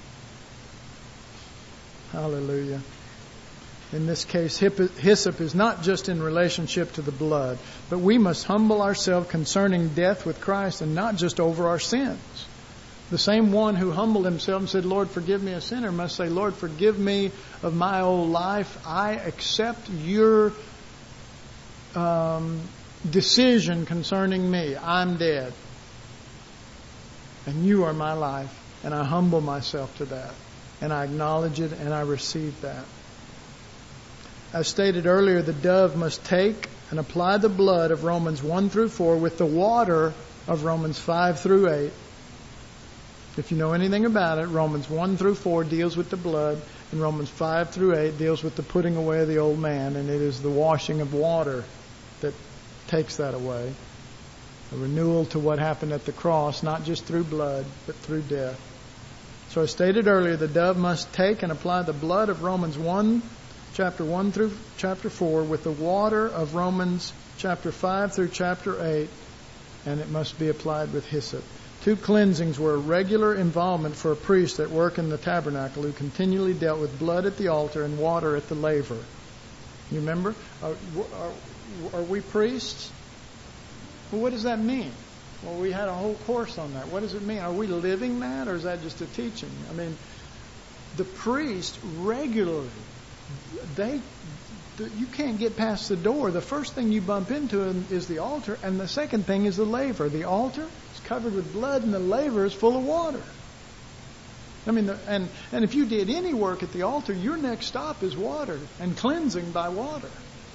Hallelujah. In this case, hyssop is not just in relationship to the blood, but we must humble ourselves concerning death with Christ and not just over our sins. The same one who humbled himself and said, Lord, forgive me a sinner, must say, Lord, forgive me of my old life. I accept your um, decision concerning me. I'm dead. And you are my life. And I humble myself to that. And I acknowledge it and I receive that. As stated earlier, the dove must take and apply the blood of Romans one through four with the water of Romans five through eight If you know anything about it, Romans one through four deals with the blood, and Romans five through eight deals with the putting away of the old man, and it is the washing of water that takes that away. A renewal to what happened at the cross, not just through blood, but through death. So as stated earlier, the dove must take and apply the blood of Romans one, chapter one through chapter four, with the water of Romans chapter five through chapter eight, and it must be applied with hyssop. Two cleansings were a regular involvement for a priest at work in the tabernacle who continually dealt with blood at the altar and water at the laver. You remember? Are, are, are we priests? Well, what does that mean? Well, we had a whole course on that. What does it mean? Are we living that, or is that just a teaching? I mean, the priest regularly, they, you can't get past the door. The first thing you bump into is the altar, and the second thing is the laver. The altar is covered with blood, and the laver is full of water. I mean, the, and, and if you did any work at the altar, your next stop is water and cleansing by water.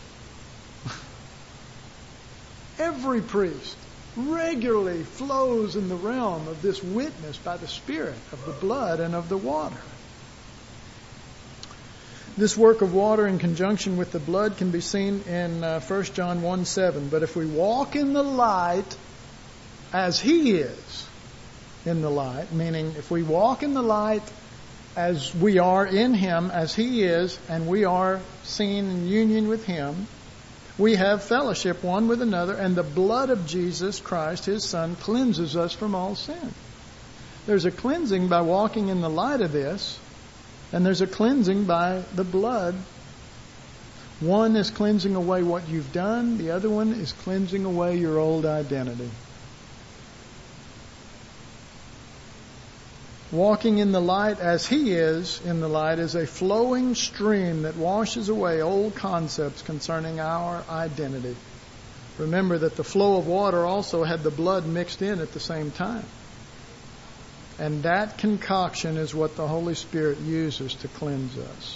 Every priest regularly flows in the realm of this witness by the Spirit of the blood and of the water. This work of water in conjunction with the blood can be seen in uh, First John one seven. But if we walk in the light as He is in the light, meaning if we walk in the light as we are in Him, as He is, and we are seen in union with Him, we have fellowship one with another, and the blood of Jesus Christ, His Son, cleanses us from all sin. There's a cleansing by walking in the light of this, and there's a cleansing by the blood. One is cleansing away what you've done. The other one is cleansing away your old identity. Walking in the light as He is in the light is a flowing stream that washes away old concepts concerning our identity. Remember that the flow of water also had the blood mixed in at the same time. And that concoction is what the Holy Spirit uses to cleanse us.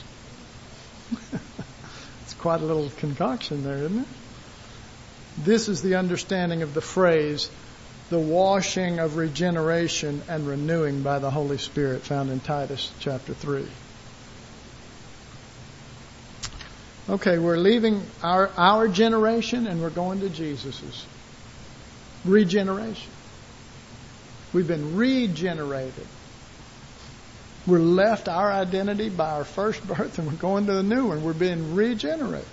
It's quite a little concoction there, isn't it? This is the understanding of the phrase, the washing of regeneration and renewing by the Holy Spirit, found in Titus chapter three. Okay, we're leaving our, our generation and we're going to Jesus's. Regeneration. We've been regenerated. We're left our identity by our first birth and we're going to the new one. We're being regenerated.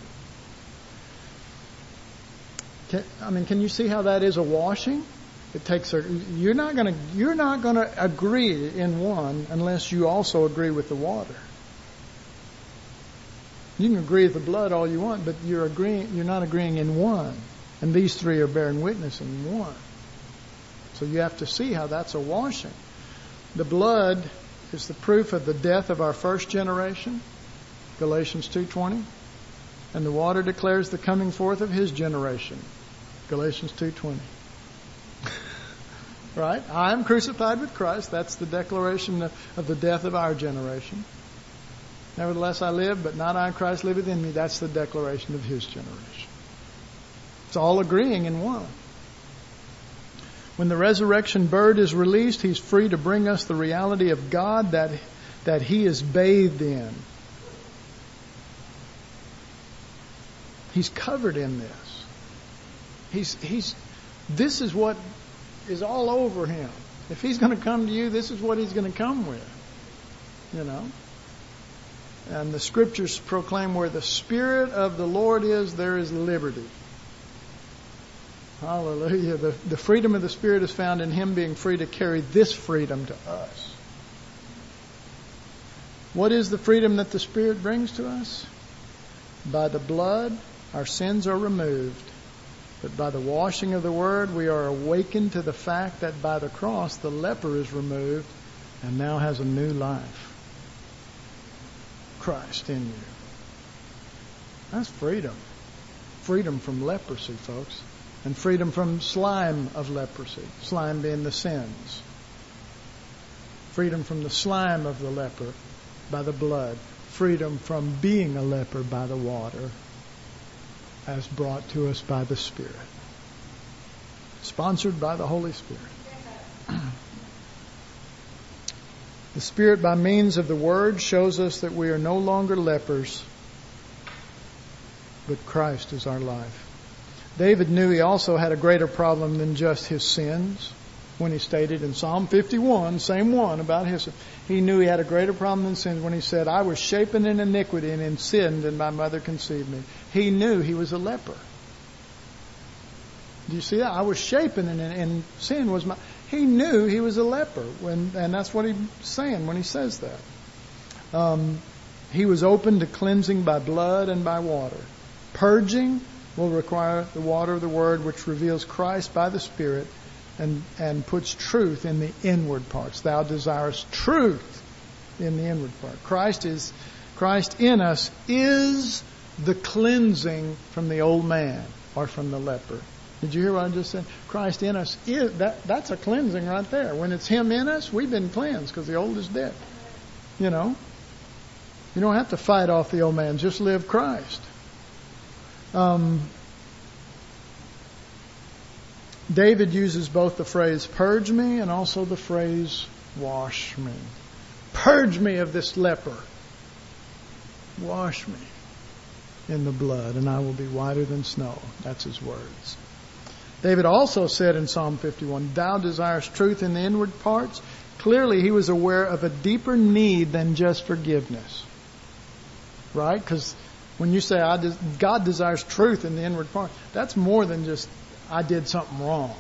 Can, I mean, can you see how that is a washing? It takes a, you're not going to you're not going to agree in one unless you also agree with the water. You can agree with the blood all you want, but you're agreeing you're not agreeing in one. And these three are bearing witness in one. So you have to see how that's a washing. The blood is the proof of the death of our first generation, Galatians two twenty, and the water declares the coming forth of His generation, Galatians two twenty. Right? I am crucified with Christ. That's the declaration of, of the death of our generation. Nevertheless I live, but not I, Christ liveth in me. That's the declaration of His generation. It's all agreeing in one. When the resurrection bird is released, He's free to bring us the reality of God that, that He is bathed in. He's covered in this. He's, he's, this is what is all over Him. If He's going to come to you, this is what He's going to come with. You know? And the Scriptures proclaim where the Spirit of the Lord is, there is liberty. Hallelujah. The, the freedom of the Spirit is found in Him being free to carry this freedom to us. What is the freedom that the Spirit brings to us? By the blood, our sins are removed. But by the washing of the Word, we are awakened to the fact that by the cross, the leper is removed and now has a new life. Christ in you. That's freedom. Freedom from leprosy, folks. And freedom from slime of leprosy. Slime being the sins. Freedom from the slime of the leper by the blood. Freedom from being a leper by the water, as brought to us by the Spirit. Sponsored by the Holy Spirit. The Spirit, by means of the Word, shows us that we are no longer lepers, but Christ is our life. David knew he also had a greater problem than just his sins. When he stated in Psalm fifty-one, same one about his, he knew he had a greater problem than sins when he said, I was shapen in iniquity and in sin and my mother conceived me. He knew he was a leper. Do you see that? I was shapen in, in sin was my... He knew he was a leper, when, and that's what he's saying when he says that. Um, he was open to cleansing by blood and by water. Purging will require the water of the Word, which reveals Christ by the Spirit and, and puts truth in the inward parts. Thou desirest truth in the inward part. Christ is Christ in us is the cleansing from the old man or from the leper. Did you hear what I just said? Christ in us is that that's a cleansing right there. When it's Him in us, we've been cleansed because the old is dead. You know? You don't have to fight off the old man. Just live Christ. Um, David uses both the phrase purge me and also the phrase wash me. Purge me of this leper. Wash me in the blood and I will be whiter than snow. That's his words. David also said in Psalm fifty-one, Thou desirest truth in the inward parts. Clearly he was aware of a deeper need than just forgiveness. Right? Because when you say I des- God desires truth in the inward parts, that's more than just I did something wrong.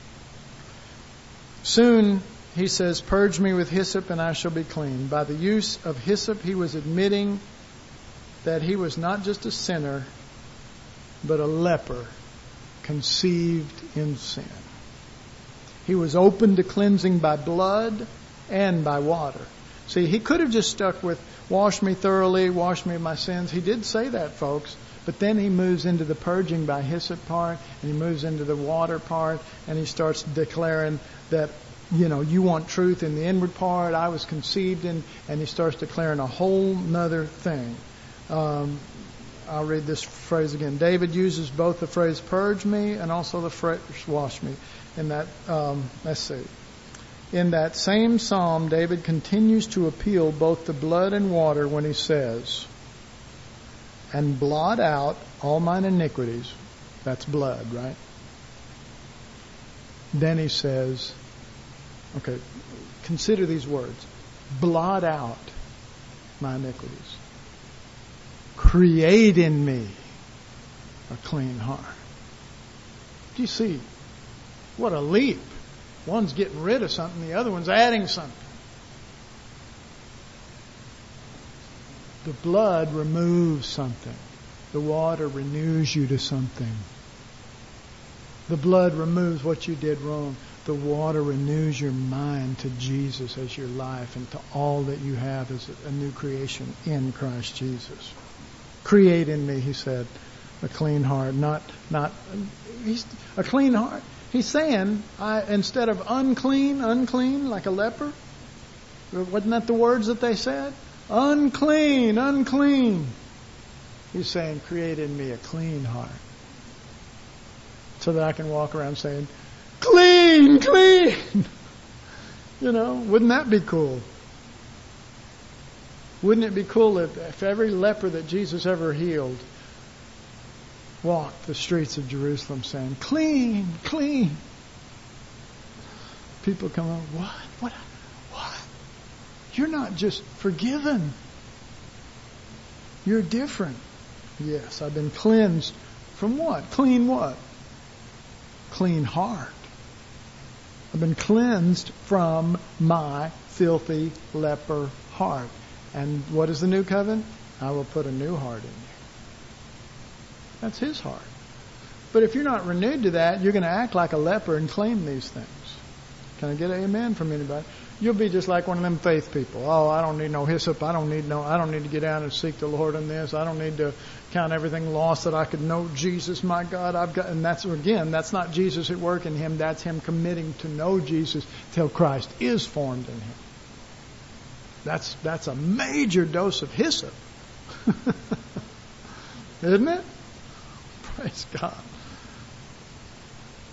Soon, he says, purge me with hyssop and I shall be clean. By the use of hyssop, he was admitting that he was not just a sinner, but a leper conceived in sin. He was open to cleansing by blood and by water. See, he could have just stuck with wash me thoroughly, wash me of my sins. He did say that, folks. But then he moves into the purging by hyssop part, and he moves into the water part, and he starts declaring that, you know, you want truth in the inward part. I was conceived in, and he starts declaring a whole nother thing. Um, I'll read this phrase again. David uses both the phrase purge me and also the phrase wash me. In that, um, let's see. In that same psalm, David continues to appeal both to blood and water when he says, and blot out all mine iniquities. That's blood, right? Then he says, okay, consider these words. Blot out my iniquities. Create in me a clean heart. Do you see? What a leap. One's getting rid of something, the other one's adding something. The blood removes something. The water renews you to something. The blood removes what you did wrong. The water renews your mind to Jesus as your life and to all that you have as a new creation in Christ Jesus. Create in me, he said, a clean heart. Not, not, he's, a clean heart. He's saying, I, instead of unclean, unclean, like a leper, wasn't that the words that they said? Unclean, unclean. He's saying, create in me a clean heart. So that I can walk around saying, clean, clean. You know, wouldn't that be cool? Wouldn't it be cool if, if every leper that Jesus ever healed walked the streets of Jerusalem saying, clean, clean. People come up, what? What? What? You're not just forgiven. You're different. Yes, I've been cleansed from what? Clean what? Clean heart. I've been cleansed from my filthy leper heart. And what is the new covenant? I will put a new heart in you. That's his heart. But if you're not renewed to that, you're going to act like a leper and claim these things. Can I get an amen from anybody? You'll be just like one of them faith people. Oh, I don't need no hyssop. I don't need no. I don't need to get down and seek the Lord in this. I don't need to count everything lost that I could know Jesus. My God, I've got. And that's again, that's not Jesus at work in him. That's him committing to know Jesus till Christ is formed in him. That's that's a major dose of hyssop, isn't it? Praise God.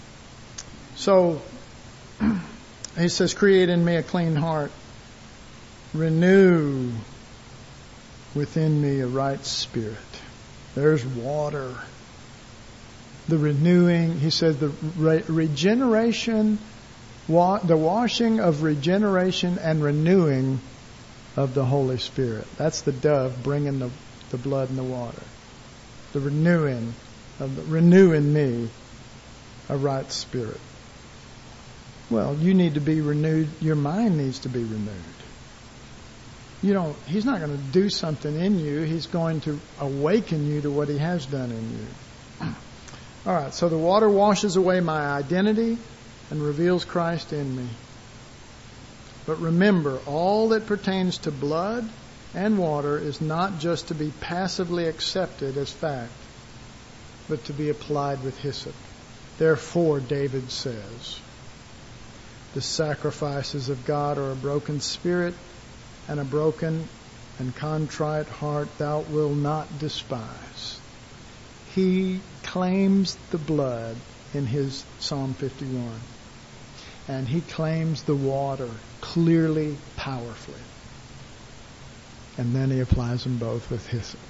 So he says, create in me a clean heart. Renew within me a right spirit. There's water. The renewing, he said, the re- regeneration, wa- the washing of regeneration and renewing of the Holy Spirit. That's the dove bringing the, the blood and the water. The renewing of the, renew in me a right spirit. Well, you need to be renewed. Your mind needs to be renewed. You don't, he's not going to do something in you. He's going to awaken you to what he has done in you. All right, so the water washes away my identity and reveals Christ in me. But remember, all that pertains to blood and water is not just to be passively accepted as fact, but to be applied with hyssop. Therefore, David says, the sacrifices of God are a broken spirit, and a broken and contrite heart thou wilt not despise. He claims the blood in his Psalm fifty-one. And he claims the water clearly, powerfully. And then he applies them both with hyssop.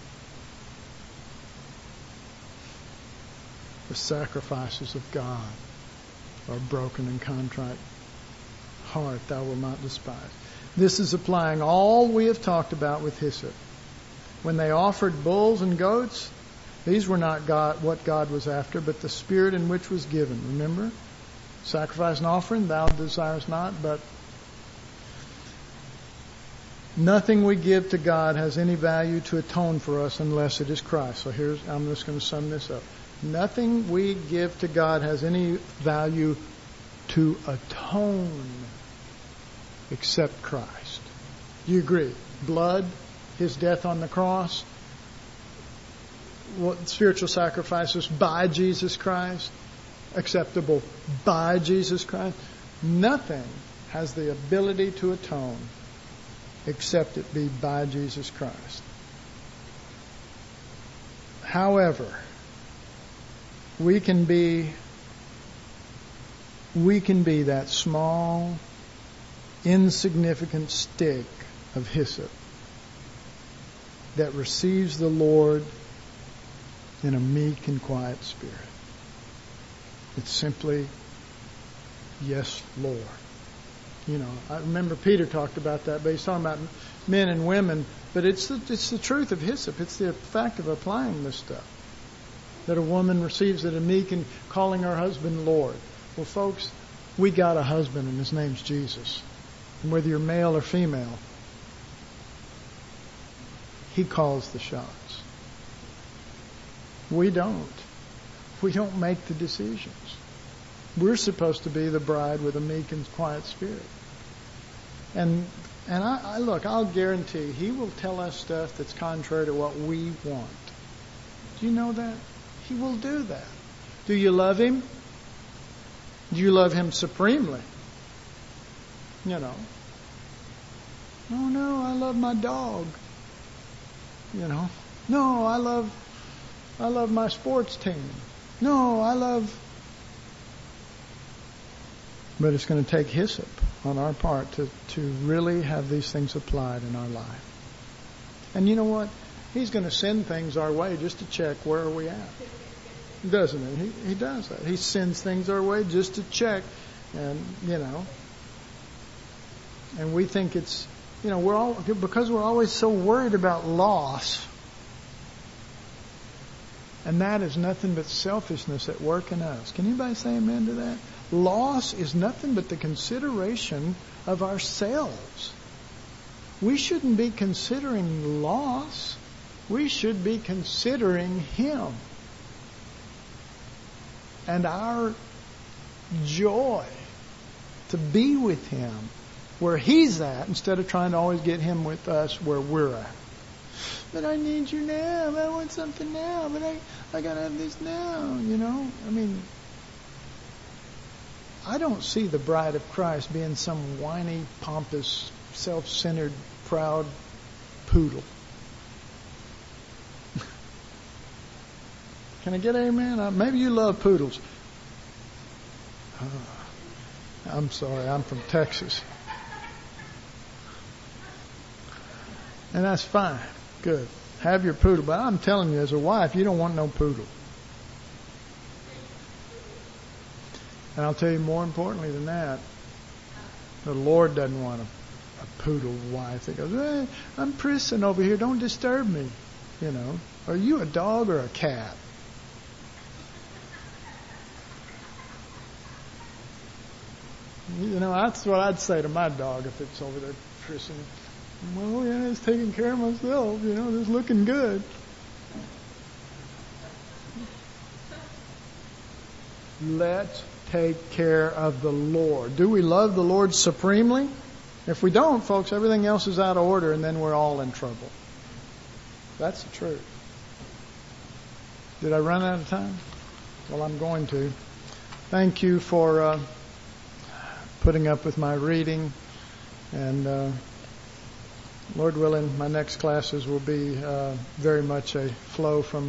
The sacrifices of God are broken and contrite heart thou wilt not despise. This is applying all we have talked about with hyssop. When they offered bulls and goats, these were not God, what God was after, but the spirit in which was given. Remember? Sacrifice and offering thou desirest not, but nothing we give to God has any value to atone for us unless it is Christ. So here's, I'm just going to sum this up. Nothing we give to God has any value to atone except Christ. Do you agree? Blood, his death on the cross, what spiritual sacrifices by Jesus Christ, acceptable by Jesus Christ. Nothing has the ability to atone except it be by Jesus Christ. However, we can be we can be that small, insignificant stick of hyssop that receives the Lord in a meek and quiet spirit. It's simply, yes, Lord. You know, I remember Peter talked about that, but he's talking about men and women. But it's the, it's the truth of hyssop. It's the fact of applying this stuff. That a woman receives it in meek and calling her husband Lord. Well, folks, we got a husband and his name's Jesus. And whether you're male or female, he calls the shots. We don't. We don't make the decisions. We're supposed to be the bride with a meek and quiet spirit. And and I, I look, I'll guarantee he will tell us stuff that's contrary to what we want. Do you know that? He will do that. Do you love him? Do you love him supremely? You know. Oh no, I love my dog. You know. No, I love I love my sports team. No, I love. But it's going to take hyssop on our part to, to really have these things applied in our life. And you know what? He's going to send things our way just to check where are we at. Doesn't he? He, he does that. He sends things our way just to check. And, you know, and we think it's, you know, we're all, because we're always so worried about loss. And that is nothing but selfishness at work in us. Can anybody say amen to that? Loss is nothing but the consideration of ourselves. We shouldn't be considering loss. We should be considering him. And our joy to be with him where he's at instead of trying to always get him with us where we're at. But I need you now. But I want something now. But I, I got to have this now, you know. I mean, I don't see the bride of Christ being some whiny, pompous, self-centered, proud poodle. Can I get amen? Uh, maybe you love poodles. Uh, I'm sorry, I'm from Texas. And that's fine. Good. Have your poodle. But I'm telling you, as a wife, you don't want no poodle. And I'll tell you more importantly than that, the Lord doesn't want a, a poodle wife that goes, hey, I'm prissing over here. Don't disturb me. You know, are you a dog or a cat? You know, that's what I'd say to my dog if it's over there prissing. Well, yeah, it's taking care of myself. You know, it's looking good. Let's take care of the Lord. Do we love the Lord supremely? If we don't, folks, everything else is out of order, and then we're all in trouble. That's the truth. Did I run out of time? Well, I'm going to. Thank you for uh, putting up with my reading. And uh, Lord willing, my next classes will be uh, very much a flow from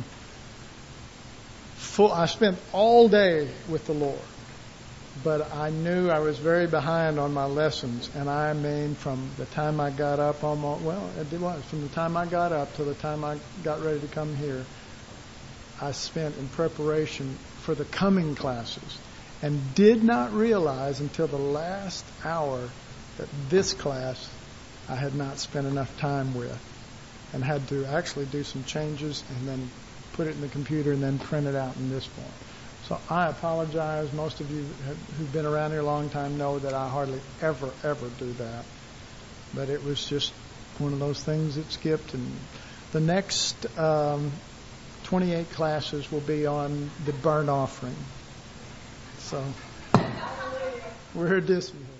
full. I spent all day with the Lord, but I knew I was very behind on my lessons. And I mean, from the time I got up almost, well, it was from the time I got up till the time I got ready to come here, I spent in preparation for the coming classes, and did not realize until the last hour that this class I had not spent enough time with, and had to actually do some changes and then put it in the computer and then print it out in this form. So I apologize. Most of you who've been around here a long time know that I hardly ever, ever do that. But it was just one of those things that skipped. And the next um, twenty-eight classes will be on the burnt offering. So we're dismissed.